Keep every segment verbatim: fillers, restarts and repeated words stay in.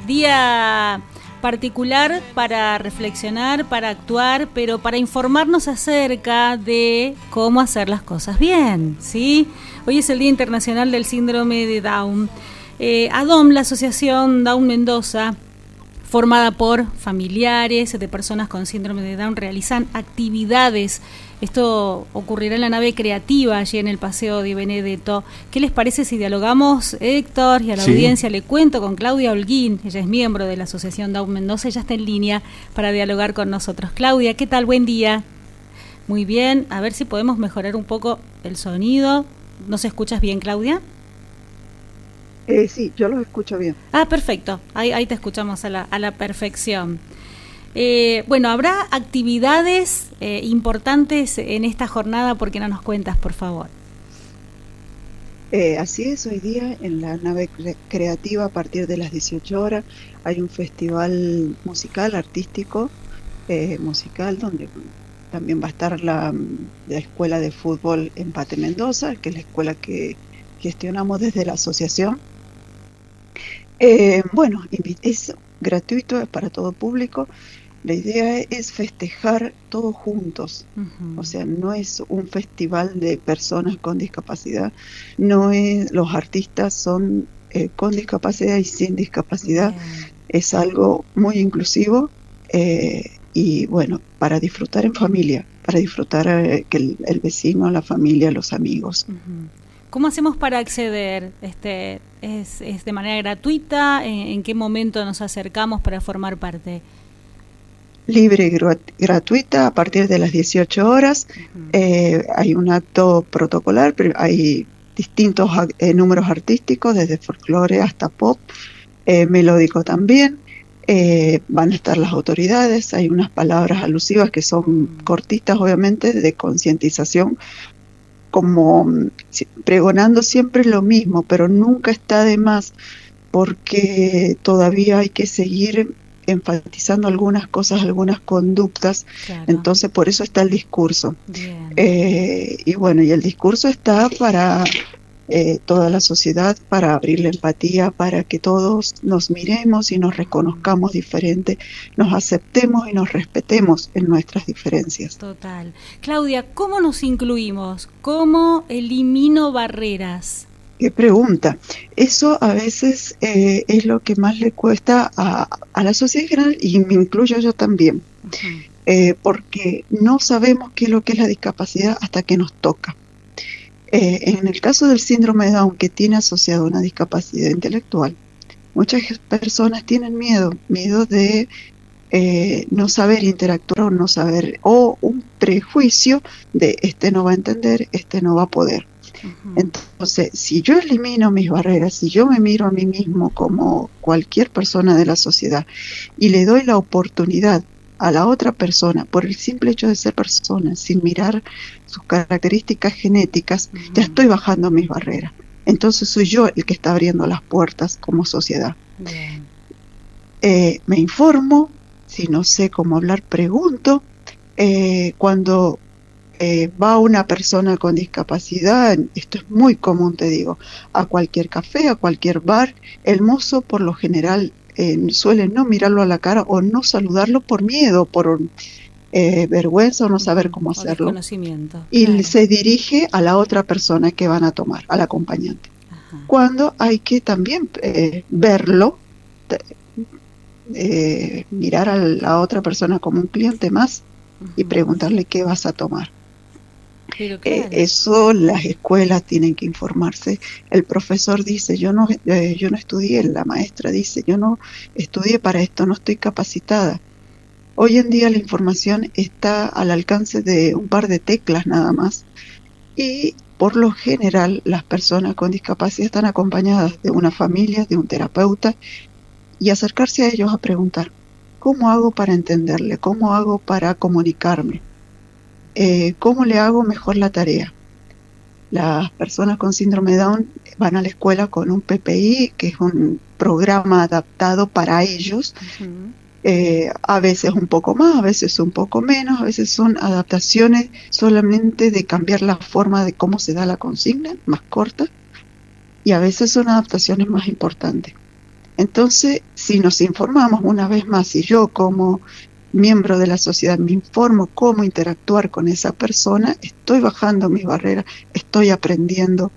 Día particular para reflexionar, para actuar, pero para informarnos acerca de cómo hacer las cosas bien, ¿sí? Hoy es el Día Internacional del Síndrome de Down. Eh, ADOM, la Asociación Down Mendoza, formada por familiares de personas con síndrome de Down, realizan actividades. Esto ocurrirá en la nave creativa, allí en el Paseo de Benedetto. ¿Qué les parece si dialogamos, Héctor, y a la sí. audiencia? Le cuento con Claudia Holguín, ella es miembro de la Asociación Down Mendoza, ella está en línea para dialogar con nosotros. Claudia, ¿qué tal? Buen día. Muy bien, a ver si podemos mejorar un poco el sonido. ¿Nos escuchas bien, Claudia? Eh, sí, yo los escucho bien. Ah, perfecto, ahí, ahí te escuchamos a la, a la perfección. Eh, bueno, ¿habrá actividades eh, importantes en esta jornada? ¿Por qué no nos cuentas, por favor? Eh, así es, hoy día en la nave creativa a partir de las dieciocho horas hay un festival musical, artístico, eh, musical, donde también va a estar la, la Escuela de Fútbol Empate Mendoza, que es la escuela que gestionamos desde la asociación. Eh, bueno, es gratuito, es para todo público. La idea es festejar todos juntos. Uh-huh. O sea, no es un festival de personas con discapacidad, no es, los artistas son eh, con discapacidad y sin discapacidad. Yeah. Es algo muy inclusivo eh, y bueno, para disfrutar en familia, para disfrutar eh, que el, el vecino, la familia, los amigos. Uh-huh. ¿Cómo hacemos para acceder? Este, ¿es, es de manera gratuita? ¿En, en qué momento nos acercamos para formar parte? Libre y gru- gratuita a partir de las dieciocho horas. Uh-huh. Eh, hay un acto protocolar, pero hay distintos eh, números artísticos, desde folclore hasta pop, eh, melódico también. Eh, van a estar las autoridades, hay unas palabras alusivas que son uh-huh. cortitas, obviamente, de concientización, como pregonando siempre lo mismo, pero nunca está de más, porque todavía hay que seguir enfatizando algunas cosas, algunas conductas. Claro. Entonces por eso está el discurso. Eh, y bueno, y el discurso está para eh, toda la sociedad, para abrir la empatía, para que todos nos miremos y nos reconozcamos diferentes, nos aceptemos y nos respetemos en nuestras diferencias. Total. Claudia, ¿cómo nos incluimos? ¿Cómo elimino barreras? Qué pregunta. Eso a veces eh, es lo que más le cuesta a, a la sociedad en general, y me incluyo yo también, uh-huh. eh, porque no sabemos qué es lo que es la discapacidad hasta que nos toca. Eh, en el caso del síndrome de Down, que tiene asociado una discapacidad intelectual, muchas personas tienen miedo, miedo de eh, no saber interactuar o no saber, o un prejuicio de este no va a entender, este no va a poder. Uh-huh. Entonces, si yo elimino mis barreras, si yo me miro a mí mismo como cualquier persona de la sociedad y le doy la oportunidad a la otra persona por el simple hecho de ser persona, sin mirar sus características genéticas, uh-huh. ya estoy bajando mis barreras. Entonces soy yo el que está abriendo las puertas como sociedad. Yeah. Eh, me informo, si no sé cómo hablar, pregunto. Eh, cuando eh, va una persona con discapacidad, esto es muy común, te digo, a cualquier café, a cualquier bar, el mozo por lo general Eh, suele no mirarlo a la cara o no saludarlo por miedo, por eh, vergüenza o no saber cómo hacerlo. Y claro. se dirige a la otra persona que van a tomar, al acompañante. Ajá. Cuando hay que también eh, verlo, eh, mirar a la otra persona como un cliente más uh-huh. y preguntarle qué vas a tomar. Pero claro. eh, eso las escuelas tienen que informarse. El profesor dice, yo no eh, yo no estudié, la maestra dice, yo no estudié para esto, no estoy capacitada. Hoy en día la información está al alcance de un par de teclas nada más, y por lo general las personas con discapacidad están acompañadas de una familia, de un terapeuta, y acercarse a ellos a preguntar, ¿cómo hago para entenderle? ¿Cómo hago para comunicarme? Eh, ¿Cómo le hago mejor la tarea? Las personas con síndrome de Down van a la escuela con un P P I, que es un programa adaptado para ellos. Uh-huh. Eh, a veces un poco más, a veces un poco menos, a veces son adaptaciones solamente de cambiar la forma de cómo se da la consigna, más corta, y a veces son adaptaciones más importantes. Entonces, si nos informamos una vez más, si yo como miembro de la sociedad me informo cómo interactuar con esa persona, estoy bajando mis barreras, estoy aprendiendo.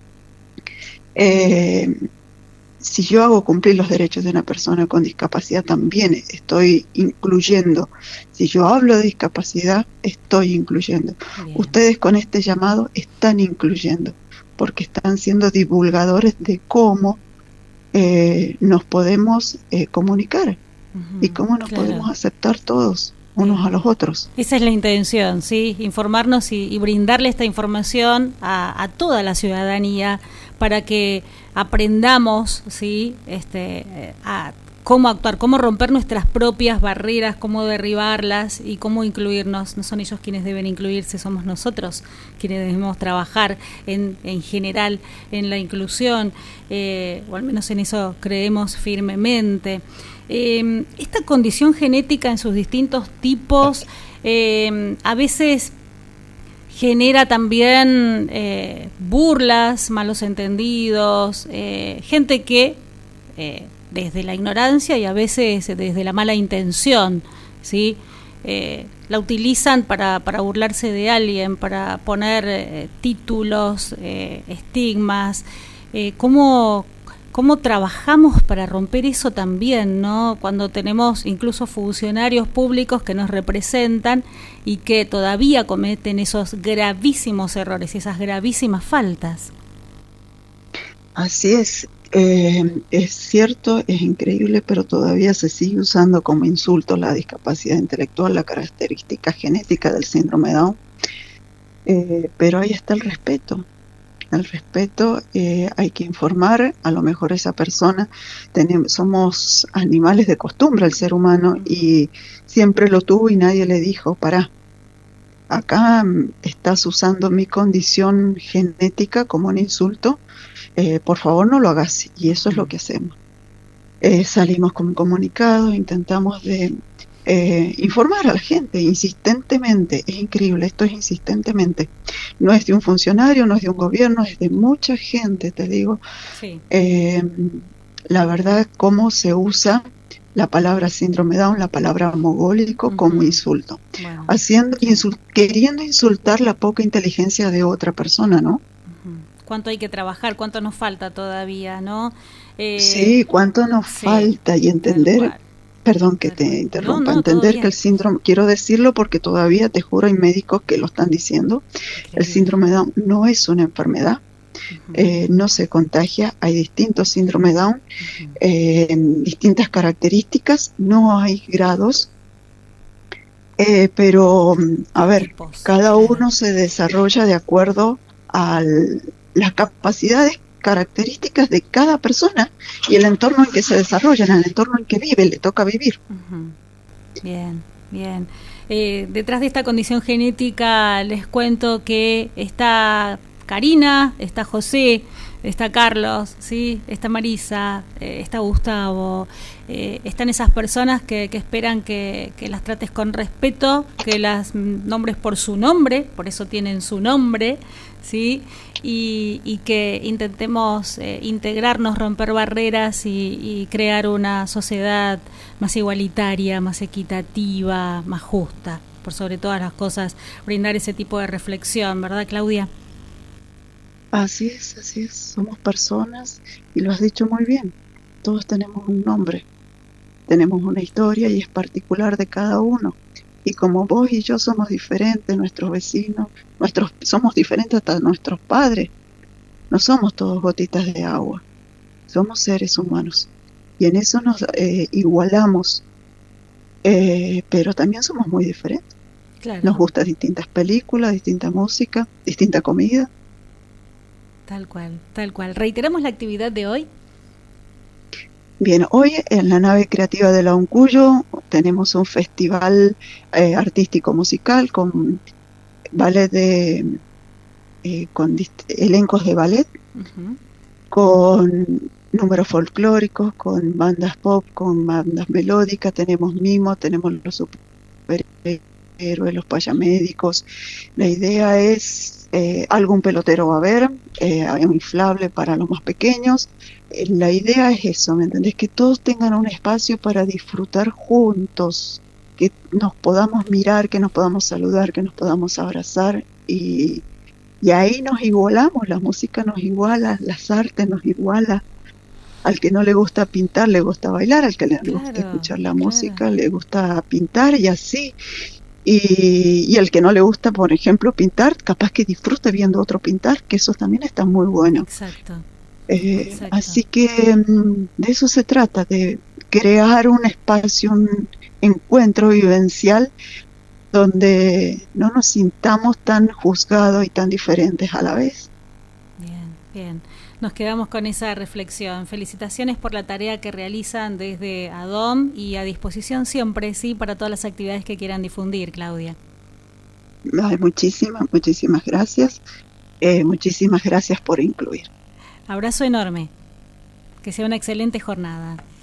Eh, si yo hago cumplir los derechos de una persona con discapacidad, también estoy incluyendo. Si yo hablo de discapacidad, estoy incluyendo. Bien. Ustedes con este llamado están incluyendo, porque están siendo divulgadores de cómo eh, nos podemos eh, comunicar uh-huh, y cómo nos claro. podemos aceptar todos unos sí. a los otros. Esa es la intención, ¿sí? Informarnos y, y brindarle esta información a, a toda la ciudadanía para que aprendamos, ¿sí? este, a cómo actuar, cómo romper nuestras propias barreras, cómo derribarlas y cómo incluirnos. No son ellos quienes deben incluirse, somos nosotros quienes debemos trabajar en, en general en la inclusión, eh, o al menos en eso creemos firmemente. Eh, esta condición genética en sus distintos tipos eh, a veces genera también eh, burlas, malos entendidos, eh, gente que eh, desde la ignorancia y a veces desde la mala intención, ¿sí? Eh, la utilizan para, para burlarse de alguien, para poner eh, títulos, eh, estigmas. Eh, ¿cómo, ¿Cómo trabajamos para romper eso también, ¿no? Cuando tenemos incluso funcionarios públicos que nos representan y que todavía cometen esos gravísimos errores y esas gravísimas faltas. Así es. Eh, es cierto, es increíble, pero todavía se sigue usando como insulto la discapacidad intelectual, la característica genética del síndrome Down. Eh, pero ahí está el respeto. El respeto, eh, hay que informar, a lo mejor esa persona, tenemos, somos animales de costumbre el ser humano y siempre lo tuvo y nadie le dijo, pará, acá estás usando mi condición genética como un insulto. Eh, por favor no lo hagas, y eso es lo que hacemos. Eh, salimos con comunicados, intentamos de eh, informar a la gente insistentemente, es increíble, esto es insistentemente, no es de un funcionario, no es de un gobierno, es de mucha gente, te digo. Sí. Eh, la verdad, cómo se usa la palabra síndrome Down, la palabra mogólico uh-huh. como insulto, bueno. haciendo insult- queriendo insultar la poca inteligencia de otra persona, ¿no? Cuánto hay que trabajar, cuánto nos falta todavía, ¿no? Eh, sí, cuánto nos sí, falta y entender, perdón que te interrumpa, no, no, entender que el síndrome, quiero decirlo porque todavía te juro hay médicos que lo están diciendo, el síndrome Down no es una enfermedad, uh-huh. eh, no se contagia, hay distintos síndrome Down, uh-huh. eh, distintas características, no hay grados, eh, pero a ver, tipos, cada claro. uno se desarrolla de acuerdo al las capacidades, características de cada persona y el entorno en que se desarrollan, el entorno en que vive, le toca vivir. Uh-huh. Bien, bien. Eh, detrás de esta condición genética les cuento que está Karina, está José, está Carlos, ¿sí? Está Marisa, eh, está Gustavo, eh, están esas personas que, que esperan que, que las trates con respeto, que las nombres por su nombre, por eso tienen su nombre, ¿sí? Y, y que intentemos eh, integrarnos, romper barreras y, y crear una sociedad más igualitaria, más equitativa, más justa. Por sobre todas las cosas, brindar ese tipo de reflexión, ¿verdad, Claudia? Así es, así es. Somos personas y lo has dicho muy bien. Todos tenemos un nombre, tenemos una historia y es particular de cada uno. Y como vos y yo somos diferentes, nuestros vecinos, nuestros somos diferentes hasta nuestros padres. No somos todos gotitas de agua. Somos seres humanos. Y en eso nos eh, igualamos. Eh, pero también somos muy diferentes. Claro. Nos gustan distintas películas, distinta música, distinta comida. Tal cual, tal cual. ¿Reiteramos la actividad de hoy? Bien, hoy en la nave creativa de la Uncuyo tenemos un festival eh, artístico musical con ballet de eh, con dist- elencos de ballet, uh-huh. con números folclóricos, con bandas pop, con bandas melódicas, tenemos mimo, tenemos los super héroes, los payamédicos. La idea es, eh, algún pelotero va a haber, eh, un inflable para los más pequeños. Eh, la idea es eso, ¿me entendés? Que todos tengan un espacio para disfrutar juntos, que nos podamos mirar, que nos podamos saludar, que nos podamos abrazar, y, y ahí nos igualamos, la música nos iguala, las artes nos iguala. Al que no le gusta pintar, le gusta bailar, al que le Claro, gusta escuchar la claro. música, le gusta pintar, y así. Y, y al que no le gusta, por ejemplo, pintar, capaz que disfrute viendo otro pintar, que eso también está muy bueno. Exacto. Eh, Exacto. así que mm, de eso se trata, de crear un espacio, un encuentro vivencial donde no nos sintamos tan juzgados y tan diferentes a la vez. Bien, bien. Nos quedamos con esa reflexión. Felicitaciones por la tarea que realizan desde ADOM y a disposición siempre, sí, para todas las actividades que quieran difundir, Claudia. Ay, muchísimas, muchísimas gracias. Eh, muchísimas gracias por incluir. Abrazo enorme. Que sea una excelente jornada.